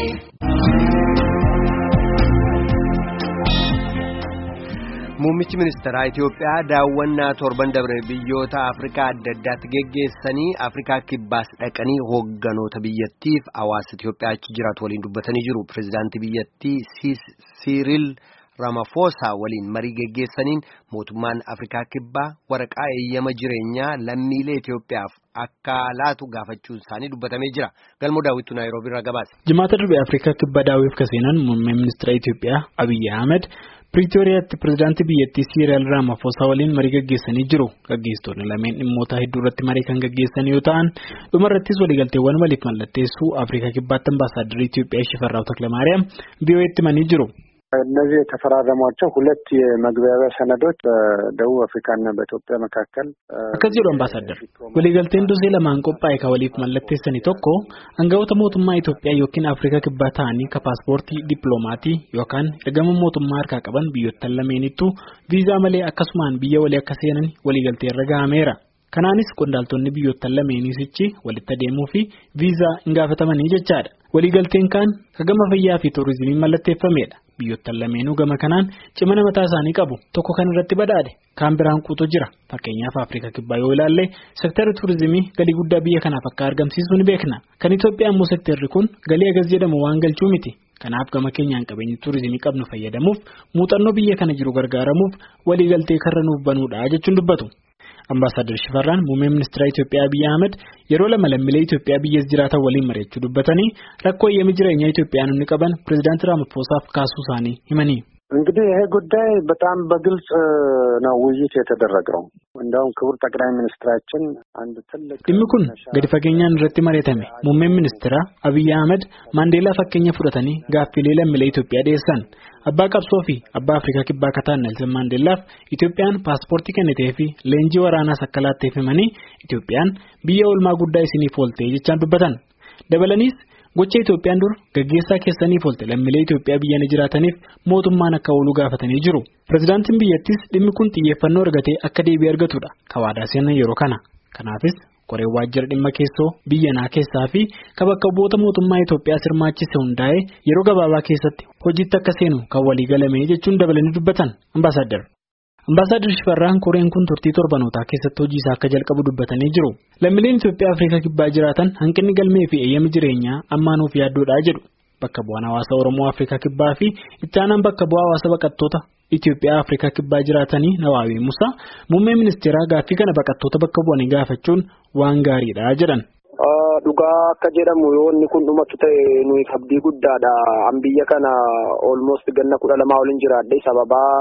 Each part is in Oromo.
Muummichi ministeeraa Itoophiyaa daawwannaa torban dabre biyyoota Afrikaa adda addaatti geggeessanii Afrikaa kibbaas dhaqanii hoogganoota biyyattiif hawaasa Itoophiyaa achi jiraatu waliin dubbatanii jiru. Pireezidaantii biyyattii Siiriil Ramaphosa waliin marii geggeessaniin mootummaan Afrikaa kibbaa waraqaa eeyyama jireenyaa lammiilee Itoophiyaaf akka laatu gaafachuun isaanii dubbatamee jira. Galmoo daawwitu Naayiroobii irraa gabaase. Jimaata darbe Afrikaa kibbaa daawwiif kaseenan muummee ministeera Itoophiyaa Abiy Ahmed Pretooriyaatti pireezidaantii biyyattii Siiriil Ramaphosa waliin marii geggeessanii jiru. Gaggeessitoonni lameen dhimmoota hedduu irratti marii kan geggeessan yoo ta'an, dhumarrattis waliigalteewwan waliif mallatteessuu Afrikaa kibbaatti ambaasaaddarri Itoophiyaa Shifarraa'u Takilamaariyaam VOA'tti himanii jiru. እነዚህ የተፈራረሟቸው ሁለት የመግባቢያ ሰነዶች በደቡብ አፍሪካና በኢትዮጵያ መካከል akkas jedhu ambaasaadar waliigalteen dosee lamaan qophaa'e ka waliif mallatteessanii tokko aangawoota mootummaa Itoophiyaa yookiin Afrikaa kibbaa ta'anii ka paaspoortii dippiloomatii yookaan ergama mootummaa harkaa qaban biyyoottan lameenittuu viizaa malee akkasumaan biyya walii akka seenan waliigaltee irra gahameera. Kanaanis qondaaltonni biyyoottan lameenisichi walitti adeemuu fi viizaa hin gaafatamanii jechaadha. Waliigalteen kaan kagama fayyaa fi tuurizimii mallatteeffamedha. Biyyoottan lameenuu gama kanaan cimina mataa isaanii qabu. Tokko kan irratti badhaadhe kaan biraan quutu jira. Fakkeenyaaf Afrikaa kibbaa yoo ilaalle seektarri tuurizimii galii guddaa biyya kanaaf akka argamsiisu ni beekna. Kan Itoophiyaa immoo seektarri kun galii agas jedhamu waan galchuu miti. Kanaaf gama keenyaan qabeenyi tuurizimii qabnu fayyadamuuf muuxannoo biyya kana jiru gargaaramuuf waliigaltee karra nuuf banuudha jechuun dubbatu. Ambaasaadar Shifarraan muummee ministeera Itoophiyaa Abiy Ahmed yeroo lama lammiilee Itoophiyaa biyyas jiraatan waliin mari'achuu dubbatanii rakkoo eeyyama jireenyaa Itoophiyaa inni qaban pireezidaantii Ramaphosaaf kaasuu isaanii himanii. እንግዲህ ይሄ ጉዳይ በጣም በግልጽ ነው ውይይት የተደረገው እንደውም ክቡር ጠቅላይ ሚኒስትራችን አንድ ትልቅ dhimmi kun gadi fageenyaan irratti mari'atame muummeen ministeera Abiy Ahmed Maandeelaa fakkeenya fudhatanii gaaffilee lammiilee Itoophiyaa dhiyeessan abbaa qabsoo fi abbaa Afrikaa kibbaa kataan Nelson Maandeelaaf Itoophiyaan paaspoortii kennitee fi leenjii waraanaas akka laatteef himanii Itoophiyaan biyya oolmaa guddaa isiniif oolte jechaan dubbatan dabalaniis gocha Itoophiyaan dur gaggeessaa keessaniif oolte lammiilee Itoophiyaa biyyana jiraataniif mootummaan akka ooluu gaafatanii jiru. Pireezidaantiin biyyattis dhimmi kun xiyyeeffannoo argatee akka deebii argatudha. Kawaadaa seenan yeroo kana. Kanaafis koree waajjira dhimma keessoo biyyanaa keessaa fi bakka bu'oota mootummaa Itoophiyaa sirmaachise hundaa'ee yeroo gabaabaa keessatti hojiitti akka seenu kan walii galame jechuun dabalanii dubbatan ambaasaadar. Ambaasaadar Shifarraan koreen kun turtii torbanootaa keessatti hojii isaa akka jalqabu dubbatanii jiru. Lammiileen Itoophiyaa Afrikaa kibbaa jiraatan hanqinni galmee fi eeyyama jireenyaa ammaanuuf yaaddoodhaa jedhu. Bakka bu'aan hawaasa Oromoo Afrikaa kibbaa fi itti aanaan bakka bu'aa hawaasa baqattoota Itoophiyaa Afrikaa kibbaa jiraatanii Nawaawii Musaa muummee ministeeraa gaaffii kana baqattoota bakka bu'anii gaafachuun waan gaariidha jedhan. Dhugaa akka jedhamu yoo inni kun dhumatu ta'e nuyi abdii guddaadha. An biyya kana almost ganna 12 waliin jiraadhe sababaa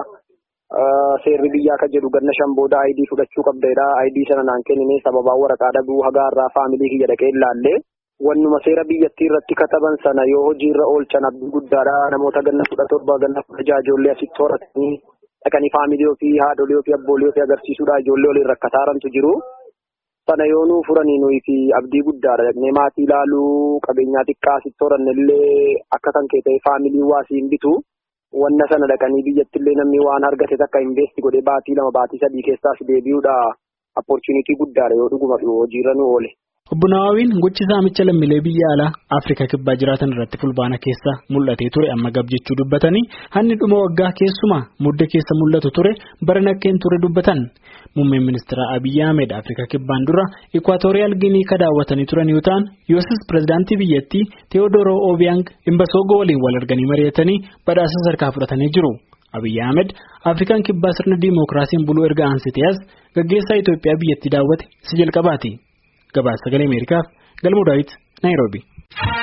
seerri biyyaa akka jedhu ganna 5 booda ID fudhachuu qabdeedha. ID sana naan kennine sababaa waraqaa dhabuu hagaarraa faamilii kiyya dhaqee ilaalle wannuma seera biyyattii irratti kataban sana yoo hojiirra oolchan abdii guddaadha. Namoota ganna 17 ganna 16 ijoollee asitti horatanii dhaqanii faamilii ofii haadholii ofii abboolee ofii agarsiisuudha. Ijoollee waliin rakkataarantu jiru. Sana yoo nuu furanii nuyi fi abdii guddaadha. Dhaqnee maatii ilaaluu qabeenyaa xiqqaa asitti horannellee akka kan kee ta'e faamilii waasiin bitu. Wanna sana dhaqanii biyyatti illee namni waan argate takka investi godhee baatii 2 baatii 3 keessaas deebi'uudha opportunity guddaadha yoo dhuguma hojiirra nu oole. Obbo Nawaawiin gochi saamicha lammiilee biyya alaa Afrikaa kibbaa jiraatan irratti fulbaana keessa mul'atee ture amma gab jechuu dubbatanii hanni dhuma waggaa keessumaa mudde keessa mul'atu ture bara nakkeen ture dubbatan. Muummeen ministeera Abiy Ahmed Afrikaa kibbaan dura Equatorial Guinea ka daawwatanii turan yoo ta'an yoosis pireezidaantii biyyattii Teodoro Obiang Imbasogo waliin wal arganii mari'atanii badhaasa sadarkaa fudhatanii jiru. Abiy Ahmed Afrikaan kibbaa sirna diimokiraasiin buluu erga aansitees gaggeessaa Itoophiyaa biyyattii daawwate si jalqabaati. Gabaasa Sagalee Ameerikaaf Galmoo Daawit Naayiroobii.